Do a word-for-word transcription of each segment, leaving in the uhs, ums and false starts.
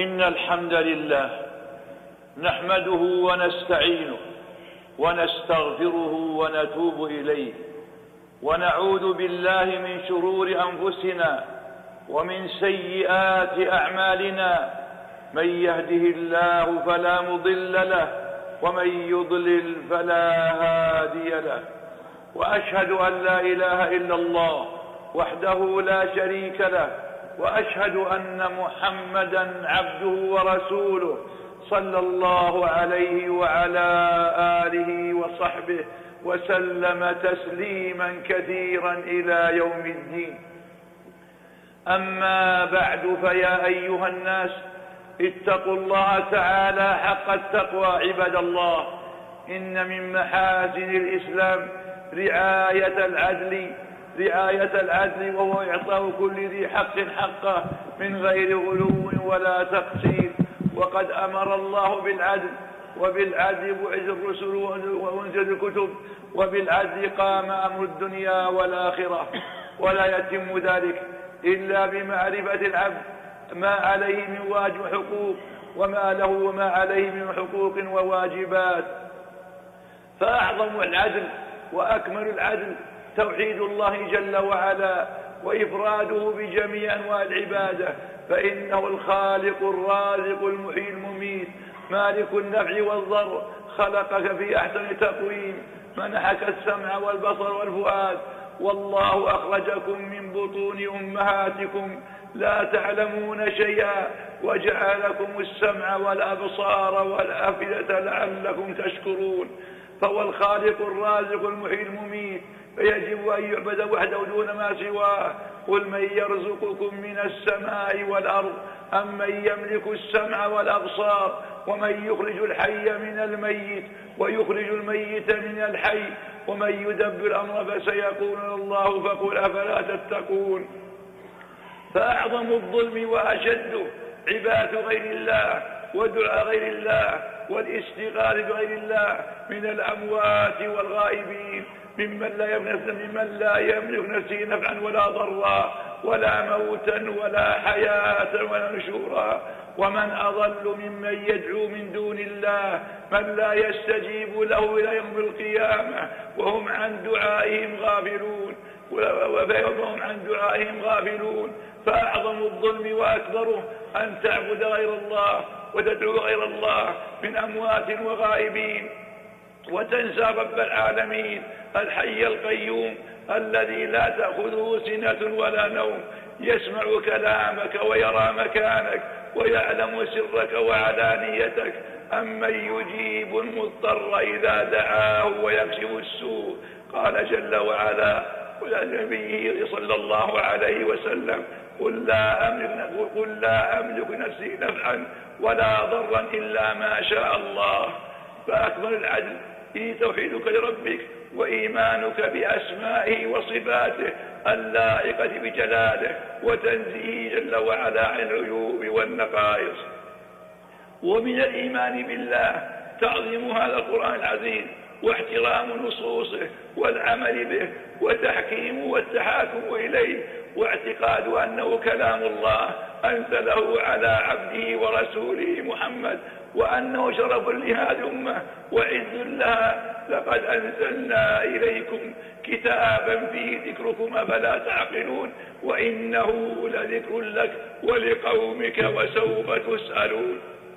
إن الحمد لله نحمده ونستعينه ونستغفره ونتوب إليه، ونعوذ بالله من شرور أنفسنا ومن سيئات أعمالنا. من يهده الله فلا مضل له، ومن يضلل فلا هادي له. وأشهد أن لا إله إلا الله وحده لا شريك له، وأشهد أن محمدا عبده ورسوله صلى الله عليه وعلى آله وصحبه وسلم تسليما كثيرا إلى يوم الدين. أما بعد، فيا أيها الناس اتقوا الله تعالى حق التقوى عباد الله. إن من محاسن الإسلام رعاية العدل رعاية العدل وهو إعطاء كل ذي حق حقه من غير غلو ولا تقصير. وقد أمر الله بالعدل، وبالعدل بعث الرسل وأنزل الكتب، وبالعدل قام أمر الدنيا والآخرة. ولا يتم ذلك إلا بمعرفة العبد ما عليه من واجب حقوق، وما له وما عليه من حقوق وواجبات. فأعظم العدل وأكمل العدل توحيد الله جل وعلا، وإفراده بجميع أنواع العبادة، فإنه الخالق الرازق المحيي المميت مالك النفع والضر، خلقك في أحسن تقويم، منحك السمع والبصر والفؤاد. والله أخرجكم من بطون أمهاتكم لا تعلمون شيئا، وجعلكم السمع والأبصار والأفئدة لعلكم تشكرون. فهو الخالق الرازق المحيي المميت، فيجب أن يعبد وحده دون ما سواه. قل من يرزقكم من السماء والأرض أم من يملك السمع والأبصار، ومن يخرج الحي من الميت ويخرج الميت من الحي، ومن يدبر الأمر فسيقولون الله، فقل أفلا تتقون. فأعظم الظلم وأشده عبادة غير الله ودعاء غير الله والاستغاثة بغير الله من الأموات والغائبين، ممن لا يملك ممن لا يملك نفسه نفعا ولا ضرا ولا موتا ولا حياة ولا نشورا. ومن أضل ممن يدعو من دون الله من لا يستجيب له إلى يوم القيامة وهم عن دعائهم غافلون وهم عن دعائهم غافلون. فأعظم الظلم وأكبره أن تعبد غير الله وتدعو غير الله من أموات وغائبين، وتنسى رب العالمين الحي القيوم الذي لا تأخذه سنة ولا نوم، يسمع كلامك ويرى مكانك ويعلم سرك وعلانيتك. أمن يجيب المضطر إذا دعاه ويكشف السوء. قال جل وعلا ولنبيه صلى الله عليه وسلم قل لا أملك, قل لا أملك نفسي نفعا ولا ضرا إلا ما شاء الله. فأكمل العدل في توحيدك لربك وإيمانك بأسمائه وصفاته اللائقة بجلاله، وتنزيه جل وعلا عن العيوب والنقائص. ومن الإيمان بالله تعظيم هذا القرآن العظيم واحترام نصوصه والعمل به وتحكيمه والتحاكم إليه، واعتقاد أنه كلام الله أنزله على عبده ورسوله محمد، وأنه شرف لهذه الأمة وعز لها. لقد أنزلنا إليكم كتابا فيه ذكركم أفلا تعقلون، وإنه لذكر لك ولقومك وسوف تسألون.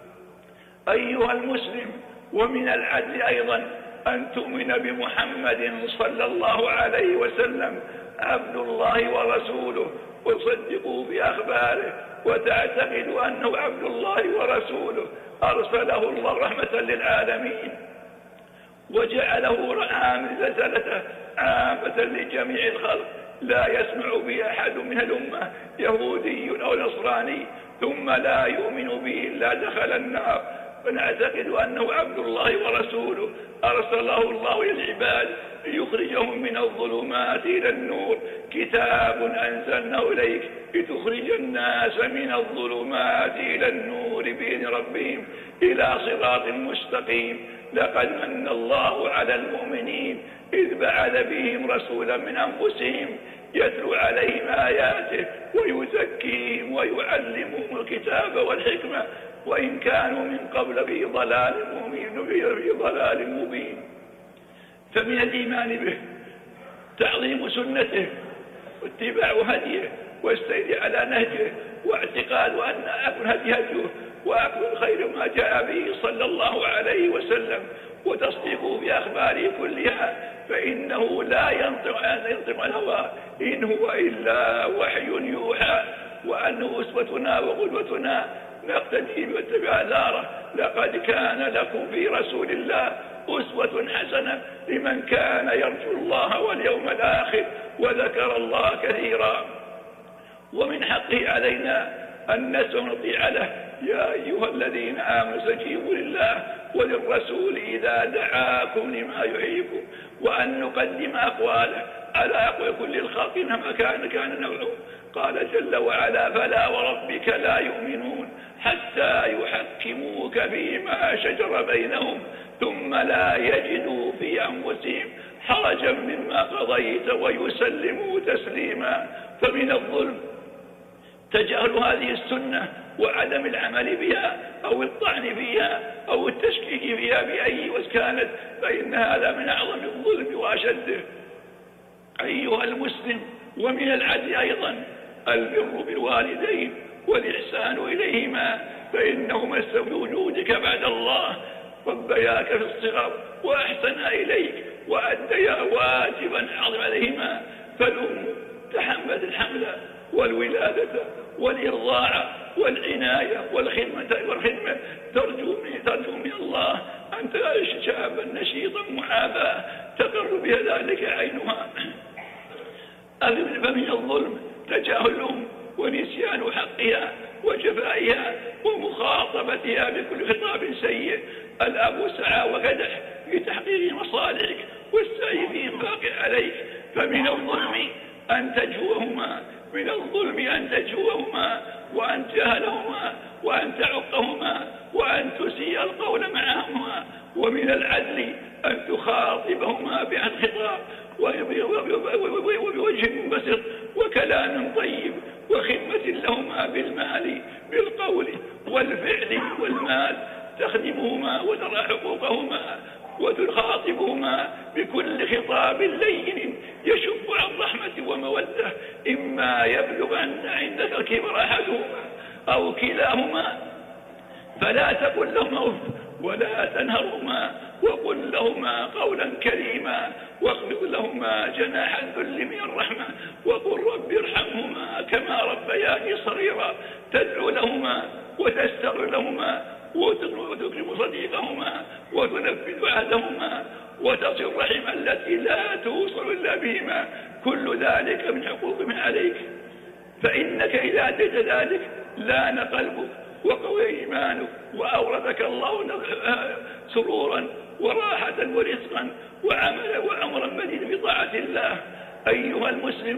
أيها المسلم، ومن العدل أيضا أن تؤمن بمحمد صلى الله عليه وسلم عبد الله ورسوله، وتصدقوا بأخباره، وتعتقد أنه عبد الله ورسوله أرسله الله رحمة للعالمين، وجعله رسالته عامة لجميع الخلق، لا يسمع به أحد من الأمة يهودي أو نصراني ثم لا يؤمن به إلا دخل النار. فنعتقد أنه عبد الله ورسوله أرسله الله للعباد ليخرجهم من الظلمات إلى النور. كتاب أنزلناه إليك لتخرج الناس من الظلمات إلى النور منيبين ربهم إلى صراط مستقيم. لقد من الله على المؤمنين إذ بعث بهم رسولا من أنفسهم يتلو عليهم آياته ويزكيهم ويعلمهم الكتاب والحكمة وإن كانوا من قبل في ضلال مبين في ضلال مبين. فمن الإيمان به تعظيم سنته واتباع هديه والسير على نهجه واعتقاد أن أكل هدي هديه وأكل الخير ما جاء به صلى الله عليه وسلم وتصديقه بأخباره كلها، فإنه لا ينطق عن الهوى إن هو إلا وحي يوحى، وأنه أسوتنا وقدوتنا نقتدي واتبع آثاره. لقد كان لكم في رسول الله أسوة حسنة لمن كان يرجو الله واليوم الآخر وذكر الله كثيرا. ومن حقه علينا أن نسمع ونطيع له. يا أيها الذين آمنوا استجيبوا لله وللرسول إذا دعاكم لما يحييكم، وأن نقدم أقواله على أقوال كل الخلق إنما كان كان نوعه. قال جل وعلا: فلا وربك لا يؤمنون حتى يحكموك فيما شجر بينهم ثم لا يجدوا في أنفسهم حرجا مما قضيت ويسلموا تسليما. فمن الظلم تجاهل هذه السنة وعدم العمل بها أو الطعن فيها أو التشكيك فيها بأي وجه كانت، فإن هذا من أعظم الظلم وأشده. أيها المسلم، ومن العدل أيضا البر بالوالدين والإحسان إليهما، فإنهما سبب وجودك بعد الله، ربياك في الصغر وأحسنا إليك وأديا واجبا عظيما عليهما. فالأم تحملت الحمل والولادة والإرضاع والعناية والخدمة والخدمة ترجو من ترجو من الله أن تعيش شابا نشيطا معافى تقر بها ذلك عينها. فمن الظلم تجاهل الأم ونسيان حقها وجفائها ومخاطبتها بكل خطاب سيء. الأب سعى وكدح في تحقيق مصالحك والسعي في إنفاق عليك. فمن الظلم أن تجهوهما من الظلم أن تجهوهما وأن تجهلهما وأن تعقهما وأن تسيء القول معهما. ومن العدل أن تخاطبهما بعد خطاب وبوجه منبسط وكلام طيب وخدمة لهما بالمال بالقول والفعل والمال، تخدمهما وترى حقوقهما وتخاطبهما بكل خطاب لين يشب عن رحمة ومودة. إما يبلغن عندك الكبر أحدهما أو كلاهما فلا تقل لهما أف ولا تنهرهما وقل لهما قولا كريما واخفض لهما جناح الذل من الرحمة وقل رب ارحمهما كما ربياني صغيرا. تدعو لهما وتستغفر لهما وتكرم صديقهما وتنفذ عهدهما وتصل رحما التي لا توصل إلا بهما. كل ذلك من حقوق من عليك، فإنك إذا أتيت ذلك لان قلبك وقوي إيمانك وأوردك الله سرورا وراحة ورزقا وعملا وعمرا مديدا بطاعة الله. أيها المسلم،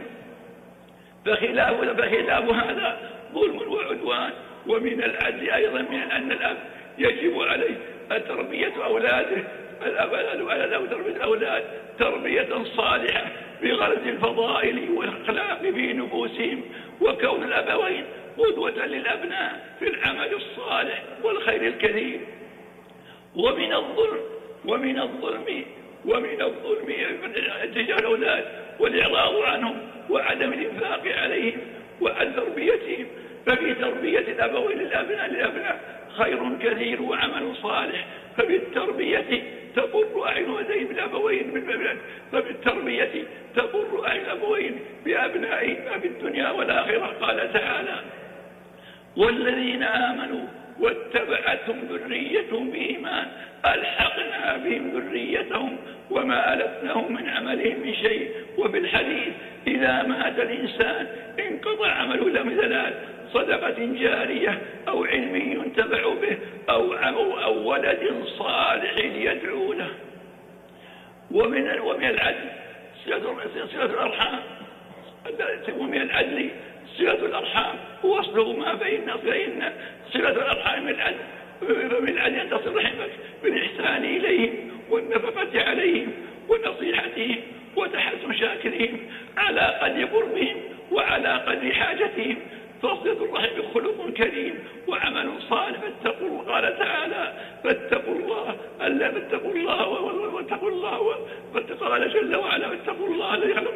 فخلاف فخلاف هذا ظلم وعدوان. ومن العدل أيضا من أن الأب يجب عليه تربية أولاده الأب على تربية الأولاد تربية صالحة بغرض الفضائل والأخلاق في نفوسهم، وكون الأبوين قدوة للأبناء في العمل الصالح والخير الكثير. ومن الظلم ومن الظلم ومن الظلم تجاه الأولاد والإعراض عنهم وعدم الإنفاق عليهم وعن تربيتهم. ففي تربية الأبوين للأبناء للأبناء خير كثير وعمل صالح، فبالتربية تقر أعين هذين الأبوين بالأبناء، فبالتربية تقر أعين الأبوين بأبنائهما في الدنيا والآخرة. قال تعالى: والذين آمنوا واتبعتهم ذريتهم بإيمان ألحقنا بهم ذريتهم وما ألفناهم من عملهم من شيء. وفي الحديث: إذا مات الإنسان انقطع عمله إلا من ثلاث: صدقة جارية أو علم ينتفع به أو أو ولد صالح يدعو له. ومن ومن العدل صلة الأرحام، ومن العدل صلة الأرحام وصله ما بين فإن صلة الأرحام من فمن العدل أن تصل رحمك بالإحسان إليهم والنفقة عليهم ونصيحتهم وتحسن شاكرهم على قدر قربهم وعلى قدر حاجتهم. فصلة الرحم خلق كريم وعمل صالح. فاتقوا الله، قال تعالى فاتقوا الله ألا فاتقوا الله واتقوا الله، قال جل وعلا فاتقوا الله لا يعلم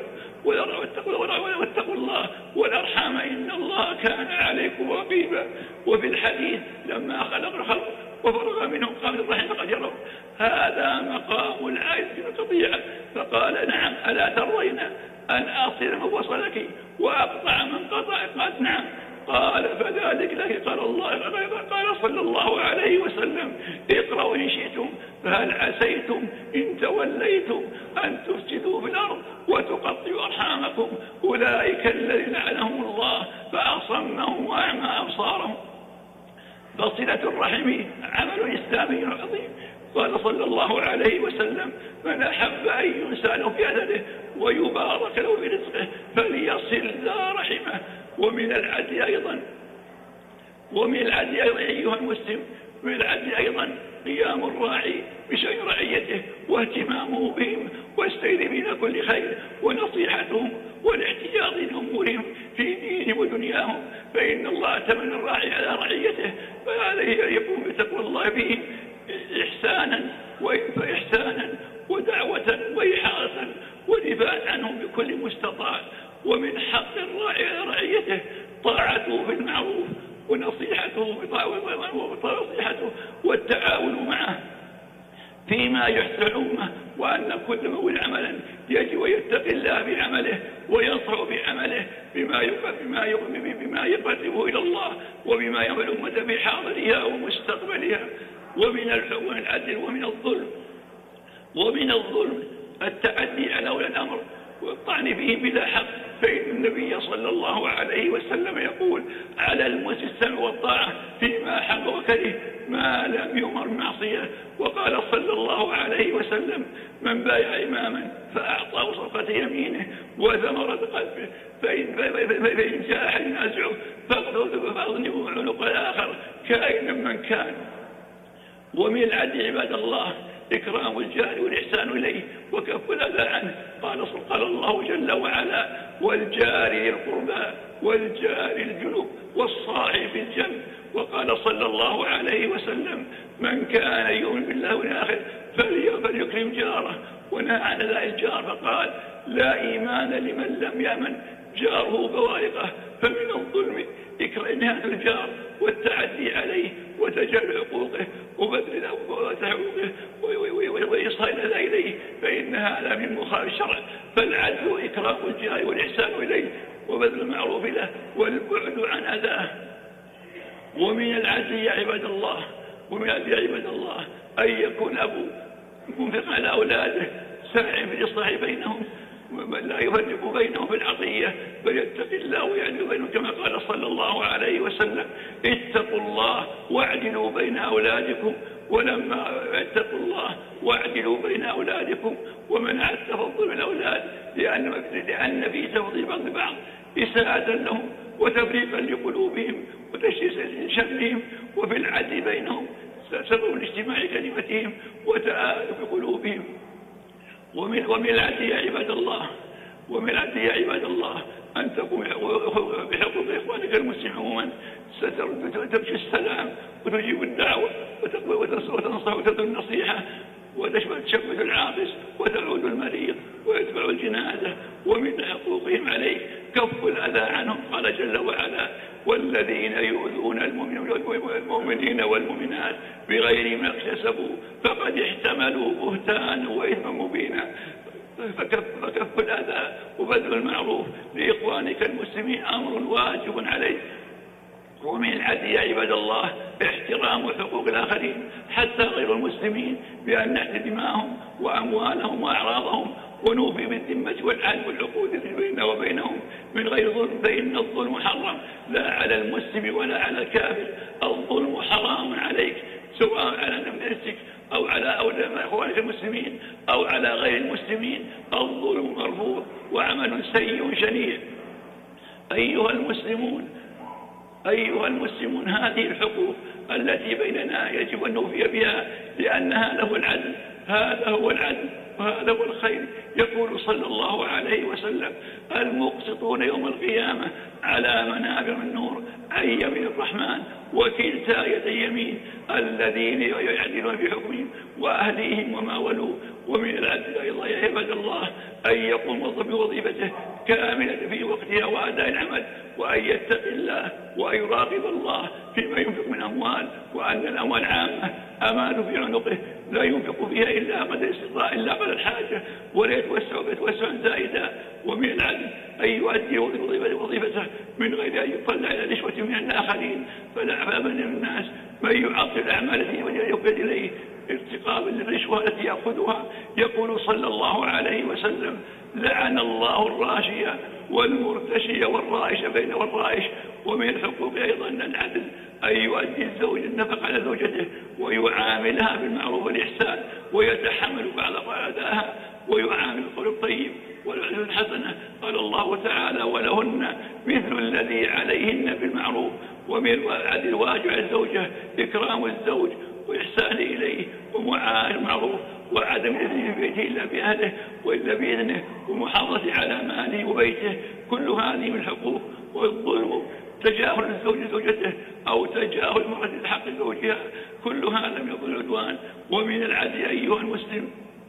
واتقوا الله والأرحام إن الله كان عليكم رقيبا. وفي الحديث لما خلق الخلق وفرغ منهم قام الرحم فقد يروا هذا مقام العائد بالقطيعة، فقال نعم ألا ترين أن أصل من وصلك وأقطع من قطع؟ قال نعم. قال فذلك لك قال الله قال صلى الله عليه وسلم اقرأوا إن شئتم فهل عسيتم إن توليتم أن تفسدوا في الأرض وتقطعوا أرحامكم أولئك الذين لعنهم الله فأصمهم وأعمى أبصارهم. فصلة الرحم عمل إسلامي عظيم. قال صلى الله عليه وسلم من أحب أن ينسى له في أثره ويبارك له في رزقه فليصل ذا رحمه. ومن العدل أيضا ومن العدل أيضا أيها المسلم من العدل أيضا قيام الراعي بشأن رعيته واهتمامه بهم والسير بين كل خير ونصيحتهم والاحتياط لأمورهم في دينهم ودنياهم، فإن الله تمنى الراعي على رعيته فعليه أن يقوم بتقوى الله بهم إحسانا وإحسانا ودعوة وإحاطة ودفاع عنهم بكل مستطاع. ومن حق الراعي على رعيته طاعته بالمعروف ونصيحته ونصيحته والتعاون معه فيما يحسن الأمة، وأن كل مولى عملا يجب ويتقي الله بعمله وينصر بعمله بما بما بما يقربه إلى الله وبما ينفع الأمة بحاضرها ومستقبلها. ومن العدل ومن الظلم ومن الظلم التعدي على أولي الأمر والطعن فيهم بلا حق، فإن النبي صلى الله عليه وسلم يقول على المسلم السمع والطاعة فيما حق وكره ما لم يؤمر معصية. وقال صلى الله عليه وسلم من بايع إماما فأعطاه صفقة يمينه وثمرة قلبه فإن, فإن جاء أحد ينازعه فأضنه عنق الآخر كائنا من كان. ومن العدل عباد الله إكرام الجار والإحسان إليه وكف الأذى عنه. قال قال الله جل وعلا والجار القربى والجار الجنوب والصاحب بالجنب. وقال صلى الله عليه وسلم من كان يؤمن بالله والآخر فليكرم جاره، ونهى عن ذا الجار فقال لا إيمان لمن لم يأمن جاره بوائقه. فمن الظلم إكرام الجار والتعدي عليه وتجاهل حقوقه وبذل حقوقه وإيصال الأذى إليه، فإن هذا من مخالف الشرع. فالعدل إكرام الجار والإحسان إليه وبذل المعروف له والبعد عن أذاه. ومن العدل يا عباد الله ومن العدل يا عباد الله أن يكون أبو منفق على أولاده ساعٍ في الإصلاح بينهم لا يفرق بينهم في العطية بل يتقي الله ويعدل بينهم كما قال صلى الله عليه وسلم اتقوا الله واعدلوا بين أولادكم. ولما اتقوا الله واعدلوا بين أولادكم ومنع التفضل بالأولاد لأن, لأن في تفضيل بعض بعض إساءة لهم وتفريقا لقلوبهم وتشتيتا لشملهم، وفي العدل بينهم سبب لاجتماع كلمتهم وتآلف قلوبهم. ومن ومن العدل يا عباد الله ومن العدل يا عباد الله أن تقوم بحقوق إخوانك المسلمين عموما تبكي السلام وتجيب الدعوة وتنصح وتدعو النصيحة وتشمت العاطس وتعود المريض ويتبع الجنازة. ومن حقوقهم عليك كف الأذى عنهم. قال جل وعلا والذين يؤذون المؤمنين والمؤمنات بغير ما اكتسبوا فقد احتملوا بهتانا وإثما مبينا. فكف, فكف الأذى وبذل المعروف لإخوانك المسلمين أمر واجب عليك. ومن العدل يا عباد الله احترام حقوق الآخرين حتى غير المسلمين بأن نحمي دماءهم وأموالهم وأعراضهم ونوفي بالذمة والعهد والعقود بيننا وبينهم من غير ظلم، فإن الظلم حرام لا على المسلم ولا على الكافر. الظلم حرام عليك سواء على نفسك أو على أولاد إخوانك المسلمين أو على غير المسلمين. الظلم مرفوض وعمل سيء شنيع. أيها المسلمون أيها المسلمون هذه الحقوق والتي بيننا يجب أن نوفي بها لأن هذا هو العدل، هذا هو العدل وهذا هو الخير. يقول صلى الله عليه وسلم: المقسطون يوم القيامة على منابر من نور عن يمين الرحمن وكلتا يدي يمين الذين يعدلون بحكمهم وأهليهم وما ولوا. ومن العدل أيضا يا عباد الله أن يقوم بوظيفته كاملة في وقتها وأداء العمل، وأن يتقي الله وأن يراقب الله فيما ينفق من أموال، وأن الأموال عامة أمان في عنقه لا ينفق فيها إلا قدر الاستطاعة إلا قدر الحاجة ولا يتوسع بتوسع زائدا. ومن العدل أن يؤدي وظيفته من غير أن يطلع إلى نشوة من الآخرين. فمن الناس من يعطل الأعمال التي يقبل إليه ارتقابا للرشوة التي يأخذها. يقول صلى الله عليه وسلم: لعن الله الراشية والمرتشية والرائش بين والرائش. ومن الحقوق أيضا العدل أن يؤدي الزوج النفقة على زوجته ويعاملها بالمعروف والإحسان ويتحمل بعض قعدها ويعامل القول الطيب والعدل الحسنة. قال الله تعالى: ولهن مثل الذي عليهن بالمعروف. ومن العدل الواجب على الزوجة إكرام الزوج وإحسان إليه ومعاملة المعروف وعدم الإذن في بيته إلا بأهله وإلا بإذنه ومحافظة على ماله وبيته. كل هذه من الحقوق. والظلم تجاهل الزوج زوجته أو تجاهل المرأة لحق زوجها، كل هذا من العدوان. ومن العدل أيها المسلم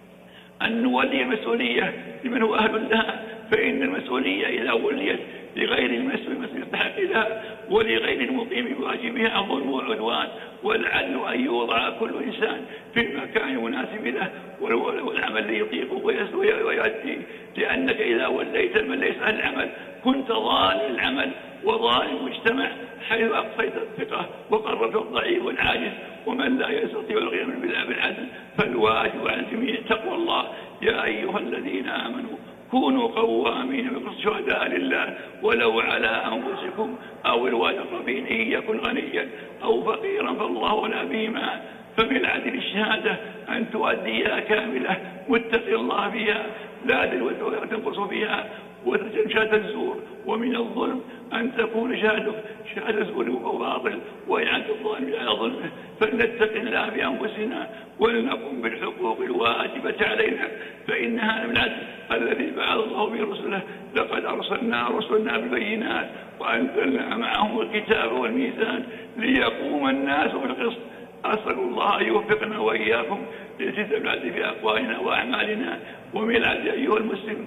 أن نولي المسؤولية لمن هو أهل لها، فإن المسؤولية إذا وليت لغير المسؤول يستحق لها ولغير المقيم بواجبها ظلم وعدوان. والعدل أن يوضع كل إنسان في المكان المناسب له والعمل اللي يطيقه ويؤدي، لأنك إذا وليت من ليس أهل العمل كنت ظالم العمل وظالم المجتمع، حيث أقصيت الثقة وقررت الضعيف والعاجز ومن لا يستطيع القيام بالعدل. فالواجب على الجميع تقوى الله. يا أيها الذين آمنوا كونوا قوامين بالقسط شهداء لله ولو على أنفسكم أو الوالدين إن يكن غنيا أو فقيرا فالله ولا بهما. فمن العدل الشهادة أن تؤديها كاملة متقي الله بها لا تنقص بها وتجعل شهادة الزور. ومن الظلم أن تكون شهادة شهادة زور وباطل وإعانة الظالم على ظلمه. فلنتق الله بأنفسنا ولنقم بالحقوق الواجبة علينا، فإن هذا من العدل الذي بعث الله به رسله. لقد أرسلنا رسلنا بالبينات وأنزلنا معهم الكتاب والميزان ليقوم الناس بالقسط. أسأل الله أن يوفقنا وإياكم لالتزام العدل في أقوالنا وأعمالنا. ومن العدل أيها المسلم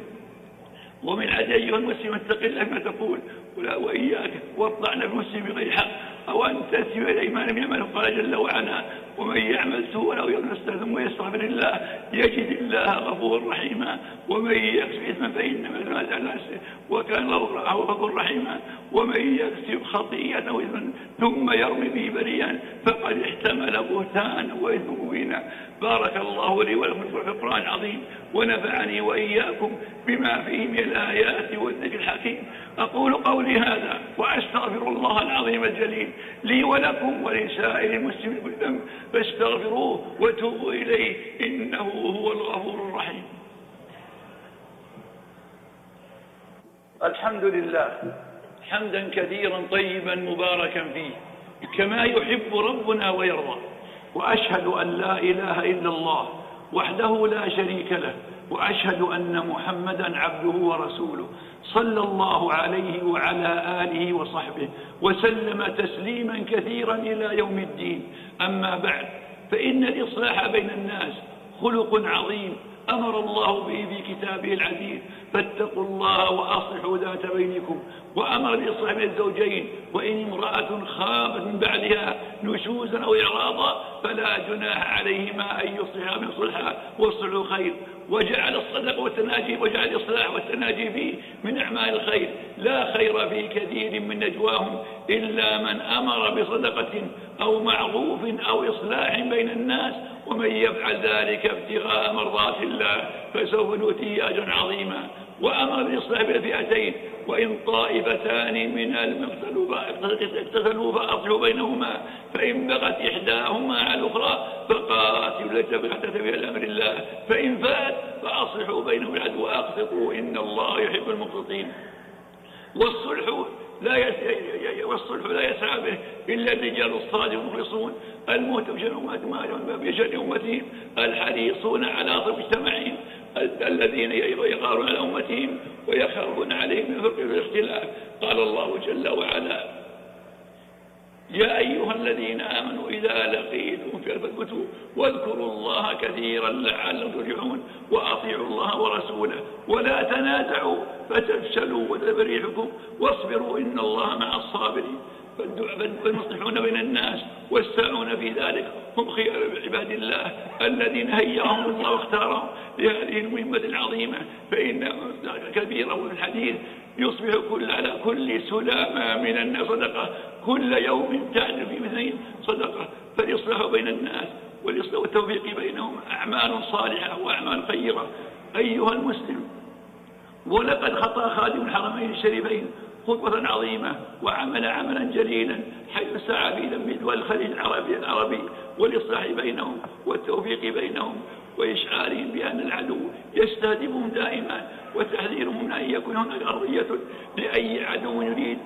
ومن العدل أيها المسلم اتق الله ما تقول ولا وإياك واطلعنا بالمسلم بغير حق أو أن تأتي إليه ما لم يعمله. قال جل وعلا: ومن يعمل سوءا أو يظلم ثم ويستغفر الله يجد الله غفورا رحيما. ومن يكسب إثما فإنما يثم على نفسه وكان الله غفورا رحيما. ومن يكسب خطيئة أو إثما ثم يرمي به بريئا فقد احتمل بهتانا وإثما مبينا. بارك الله لي ولكم في القرآن العظيم ونفعني وإياكم بما فيه من الآيات والذكر الحكيم. أقول قولي هذا وأستغفر الله العظيم الجليل لي ولكم ولسائر المسلمين كل ذنب فاستغفروه وتوبوا إليه إنه هو الغفور الرحيم. الحمد لله حمدا كثيرا طيبا مباركا فيه كما يحب ربنا ويرضى. وأشهد أن لا إله إلا الله وحده لا شريك له وأشهد أن محمدا عبده ورسوله صلى الله عليه وعلى آله وصحبه وسلم تسليما كثيرا إلى يوم الدين. أما بعد، فإن الإصلاح بين الناس خلق عظيم أمر الله به في كتابه العزيز، فاتقوا الله وأصلحوا ذات بينكم. وأمر بالإصلاح بين الزوجين، وإن امرأة خافت من بعدها نشوزا أو إعراضا فلا جناح عليهما أن يصلحا من صلحا والصلح خير. وجعل الصدق والتناجي وجعل الإصلاح والتناجي فيه من أعمال الخير. لا خير في كثير من نجواهم إلا من أمر بصدقة أو معروف أو إصلاح بين الناس، ومن يفعل ذلك ابتغاء مرضات الله فسوف نؤتيه أجرا عظيما. وأمر بالإصلاح بين الفئتين، وإن طائفتان من المختلفين اقتتلوا فأصلحوا بينهما، فإن بغت إحداهما على الأخرى فقاتلوا التي تبغي حتى تفيء إلى أمر الله، فإن فات فأصلحوا بينهم بالعدل وأقسطوا إن الله يحب المقسطين. والصلح لا والصلح لا يسعى به إلا الرجال الصادق المخلصون المهتمون بشأن أمتهم الحريصون على مجتمعهم الذين يغارون على أمتهم ويخافون عليهم من فرق الاختلاف. قال الله جل وعلا: يا أيها الذين آمنوا إذا لقيتم فاثبتوا واذكروا الله كثيرا لعلكم تفلحون وأطيعوا الله ورسوله ولا تنازعوا فتفشلوا وتذهب ريحكم واصبروا إن الله مع الصابرين. فالمصلحون بين الناس والساعون في ذلك هم خيار عباد الله الذين هيأهم الله واختارهم لهذه المهمة العظيمة، فإن كبيره في الحديث يصبح كل على كل سلامة من الناس صدقة، كل يوم تعدل في مثلين صدقة. فالإصلاح بين الناس والتوفيق بينهم أعمال صالحة وأعمال خيرة. أيها المسلم، ولقد خطأ خادم الحرمين الشريفين خطوة عظيمة وعمل عملا جليلا حيث سعى في ذنب دول الخليج العربي العربي والإصلاح بينهم والتوفيق بينهم وإشعارهم بأن العدو يستهدفهم دائما وتحذيرهم من أن يكون هناك أرضية لأي عدو يريد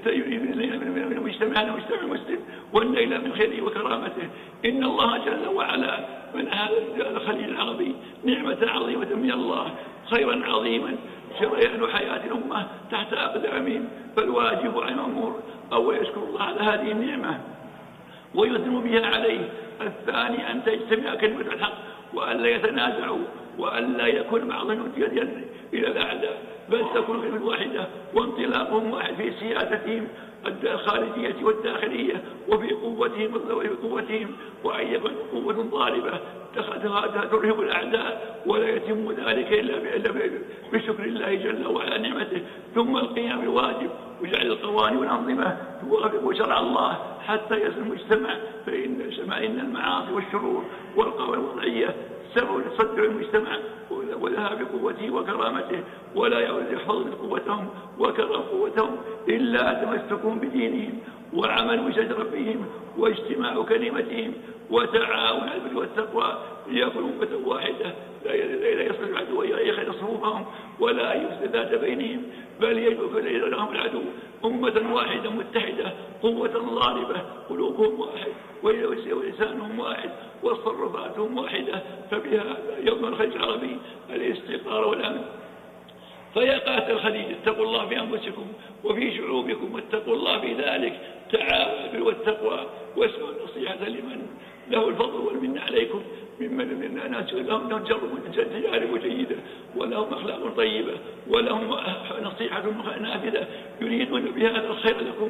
من مجتمعنا ومجتمع المسلم والنيل من خيره وكرامته. إن الله جل وعلا من هذا الخليج العربي نعمة عظيمة من الله، خيرا عظيما شريان حياة الأمة تحت أقدامهم. فالواجب على المأمور أو يشكر الله على هذه النعمة ويثنوا بها عليه. الثاني أن تجتمع كلمة الحق وأن لا يتنازعوا وأن لا يكون بعضهم يد إلى الأعداء، بل تكون كلمة واحدة وانطلاقهم واحد في سياستهم الخارجية والداخلية وفي قوتهم وفي قوتهم، وأن يكون قوة ضاربة ترهب الأعداء ولا يتم ذلك إلا بشكر الله جل وعلا نعمته. ثم القيام بالواجب وجعل القوانين والأنظمة توافق شرع الله حتى يصل المجتمع، فإن إن المعاصي والشرور والقوانين الوضعية سبب لصدع المجتمع وذهاب قوته وكرامته، ولا يحفظ قوتهم وكرم قوتهم إلا تمسكهم بدينهم وعمل بشرع ربهم واجتماع كلمتهم وتعاون على البر والتقوى ليكونوا أمة واحدة لا يصل العدو يخير صفوفهم ولا يفسد ذات بينهم، بل يجب لهم العدو أمة واحدة متحدة قوة ضاربة، قلوبهم واحد ولسانهم واحد وتصرفاتهم واحدة، فبها يوم الخليج العربي الاستقرار والأمن. فيا قاتل الخليج اتقوا الله في أنفسكم وفي شعوبكم واتقوا الله في ذلك، تعاونوا والتقوى واسمعوا النصيحة لمن له الفضل والمن عليكم ممن من الناس لهم تجارب جيدة ولهم أخلاق طيبة ولهم نصيحة نافذة يريدون بهذا الخير لكم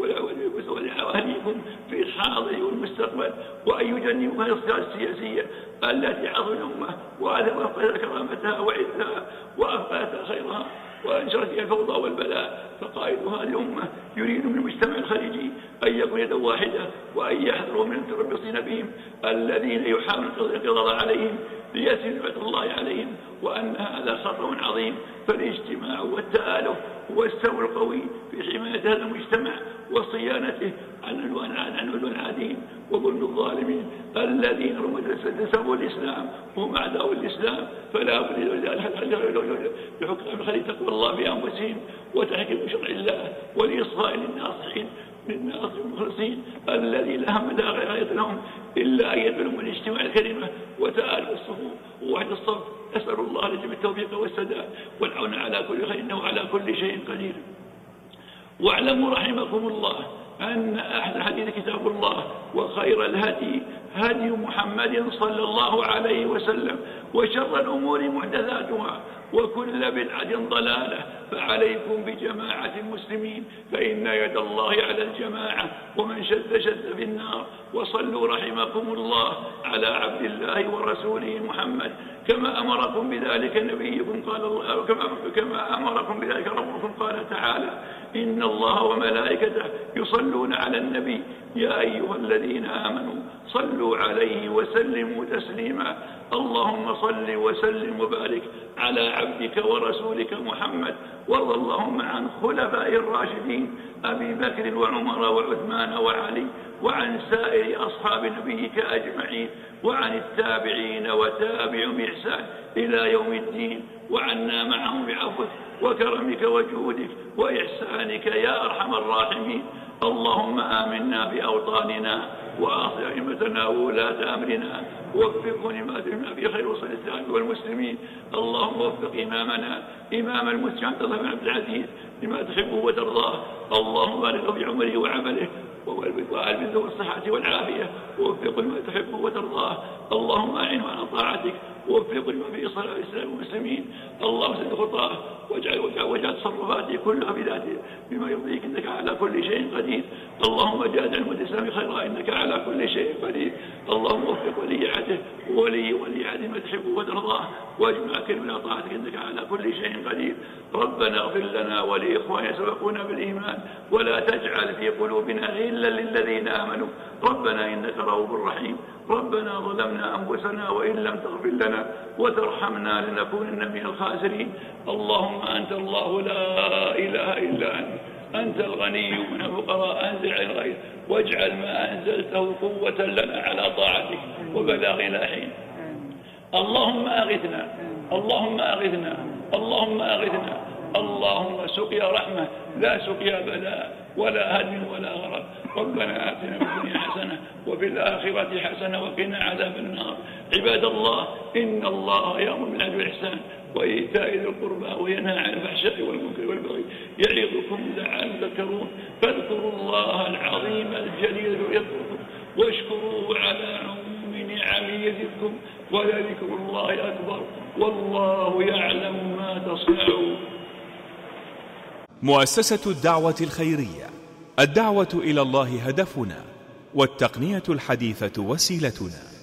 ولأهليكم في الحاضر والمستقبل، وأن يجنبوا هذه الصياغة السياسية التي عظم الأمة وأفقدت كرامتها وعزها وأفقدت خيرها وأنشرت فيها الفوضى والبلاء. فقائد هذه الأمة يريد من المجتمع الخليجي أن يكون يدا واحدة وأن يحذروا من المتربصين بهم الذين يحاولون القضاء عليهم ليسر نعمة الله عليهم، وأن هذا خطر عظيم. فالاجتماع والتآلف هو السبب القوي في حماية هذا المجتمع وصيانته عن عدوان العادين وظلم الظالمين الذين سبوا الإسلام هم أعداء الإسلام. فلا بد لحكام الخليج تقوى الله في أنفسهم وتحكيم شرع الله ولإصغاء للناصحين للناس المخلصين الذي لا هم لا غاية لهم إلا أن يدعوا من اجتماع الكلمة وتآلف الصفوف ووحد الصف. أسأل الله لجميع التوفيق والسداد والعون على كل خير إنه على كل شيء قدير. واعلموا رحمكم الله أن أحد الحديث كتاب الله وخير الهدي هدي محمد صلى الله عليه وسلم وشر الأمور محدثاتها وكل بدعة ضلالة، فعليكم بجماعة المسلمين فإن يد الله على الجماعة ومن شد شد في النار. وصلوا رحمكم الله على عبد الله ورسوله محمد كما أمركم بذلك نبيكم قال الله كما, كما أمركم بذلك ربكم قال تعالى إن الله وملائكته يصلون على النبي يا أيها الذين آمنوا صلوا عليه وسلموا تسليما. اللهم صل وسلم وبارك على عبدك ورسولك محمد، وارض اللهم عن خلفاء الراشدين أبي بكر وعمر وعثمان وعلي، وعن سائر أصحاب نبيك أجمعين، وعن التابعين وتابع بإحسان إلى يوم الدين، وعنا معهم بعفوك وكرمك وجودك وإحسانك يا أرحم الراحمين. اللهم آمنا في أوطاننا وأصلح أئمتنا وولاة أمرنا، وفقه لما تهم في خير وصل الإسلام والمسلمين. اللهم وفق إمامنا إمام المسلمين بن عبد العزيز لما تحبه وترضاه. اللهم بارك في عمره وعمله وألبسه والصحة والعافية، ووفق لما تحبه وترضاه. اللهم أعنه على طاعتك، ووفق لما في إصلاح الإسلام والمسلمين. اللهم سد خطاه واجعل واجعل تصرفاته كلها بذاته بما يرضيك، إنك على كل شيء قدير. اللهم جاهد علم الإسلام خيرا، إنك على كل شيء قدير. اللهم وفق ولي عهده وولي ولي عهده ما تحبه وترضاه، واجمع كلمة طاعتك، إنك على كل شيء قدير. ربنا اغفر لنا ولإخواننا سبقونا بالإيمان، ولا تجعل في قلوبنا غلا للذين آمنوا ربنا إنك رؤوف رحيم. ربنا ظلمنا أنفسنا وإن لم تغفر لنا وترحمنا لنكونن من الخاسرين. اللهم أنت الله لا إله إلا أنت، أنت الغني من الفقراء، أنزل عن غير، واجعل ما أنزلته قوة لنا على طاعتك وبلاغنا حين. اللهم أغثنا، اللهم أغثنا، اللهم أغثنا. اللهم سقيا رحمة لا سقيا بلاء ولا هدم ولا غرق. ربنا آتنا في الدنيا حسنة وفي الآخرة حسنة وقنا عذاب النار. عباد الله، إن الله يأمر بالعدل والإحسان وإيتاء ذي القربى وينهى عن الفحشاء والمنكر والبغي يعظكم لعلكم تذكرون. فاذكروا الله العظيم الجليل يذكركم، واشكروه على عموم نعمه يزدكم، ولذكر الله أكبر، والله يعلم ما تصنعون. مؤسسة الدعوة الخيرية، الدعوة إلى الله هدفنا، والتقنية الحديثة وسيلتنا.